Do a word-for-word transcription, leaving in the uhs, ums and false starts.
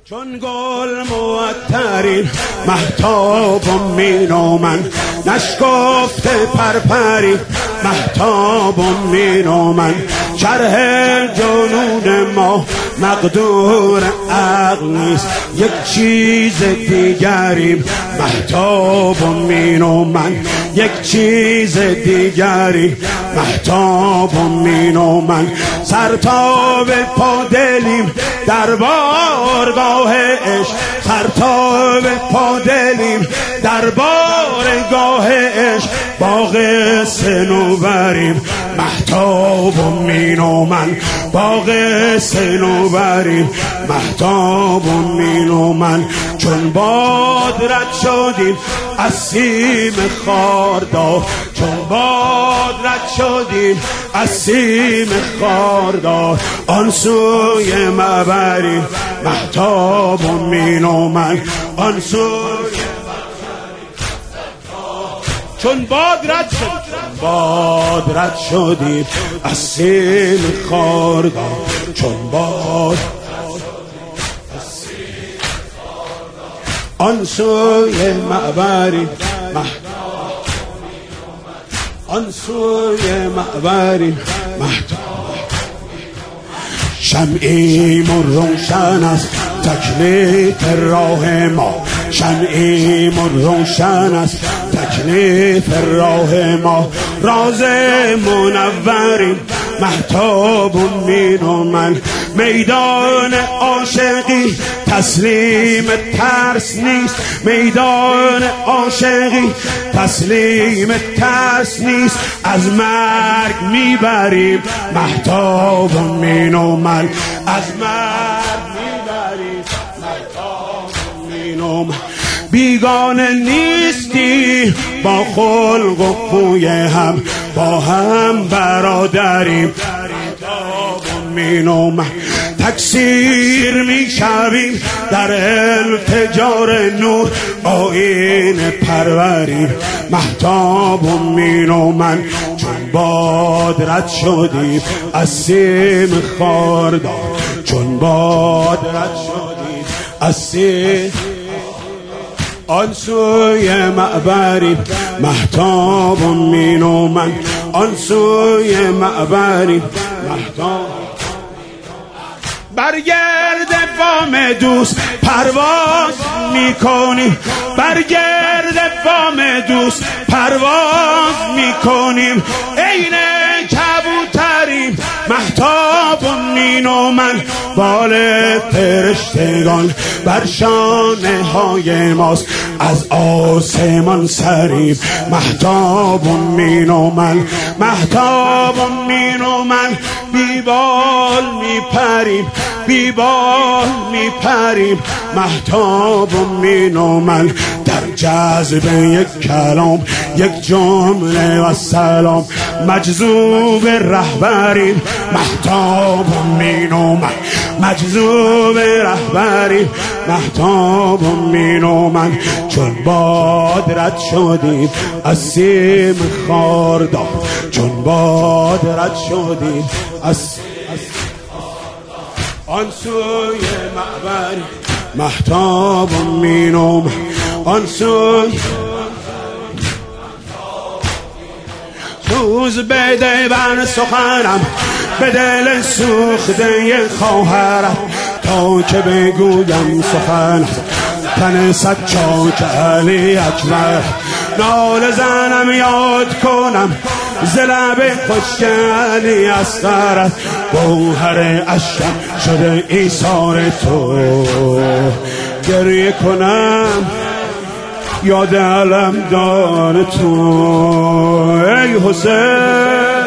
چون گل معطرین مهتاب و مینومن نشکفته پرپری مهتاب و مینومن شرح جنون ما مقدور عقل نیست یک چیز دیگری مهتاب و مینومن یک چیز دیگری مهتاب و مینومن سرتاب پا دلیم در بارگاه عشق سرتاب پا دلیم در بارگاه عشق با قصه نوبریم مهتاب و مینومن با قصه نوبریم مهتاب و مینومن چون باد رد شدیم از سیم خاردار چون باد رد شدیم از سیم خاردار آن سوی مبریم مهتاب و مینومن آن سوی چون باد رد شدیم چون باد رد شدیم از سیم خاردار چون باد آن سوی معبری آن سوی معبری مهتاب شمعیم و روشن است تکلیف راه ما شمعیم و روشن است تکلیف راه ما راز منوریم مهتاب و مینومن میدان عاشقی تسلیم ترس نیست میدان عاشقی تسلیم ترس نیست از مرگ میبریم مهتاب و مینومن از مرگ میبریم مهتاب و مینومن بیگانه نیستی با خلق و خوی هم با هم برادریم مهتاب و مینومن تکثیر میشویم در التجار نور آیین پروریم مهتاب و مینومن چون باد رد شدیم از سیم خاردار چون باد رد شدیم از سیم آن سوی معبری مهتاب و مینومن آن سوی معبری مهتاب برگرد بام دوست پرواز میکنیم برگرد بام دوست پرواز میکنیم عین کبوتریم مهتاب و مینومن بال فرشتگان بر شانه های ماست از آسمان سریم مهتاب و مینومن مهتاب و مینومن بیبال میپریم بیبال میپریم مهتاب و مینومن در جذب یک کلام یک جمله و سلام مجذوب رهبریم مهتاب و مینومن مجذوب رهبریم مهتاب و مینومن چون باد رد شدیم از سیم خاردار چون باد رد شدیم از آن سوی معبر مهتاب و مینومن آن سوی سوز بده بر سخنم به دل سوخته خواهرم تا که بگویم سخن تن صد چاک علی اکبر نال زنم یاد کنم ز لب خشک علی اصغر گوهر اشکم شده ایثار تو گریه کنم یاد علم دار تو ای حسین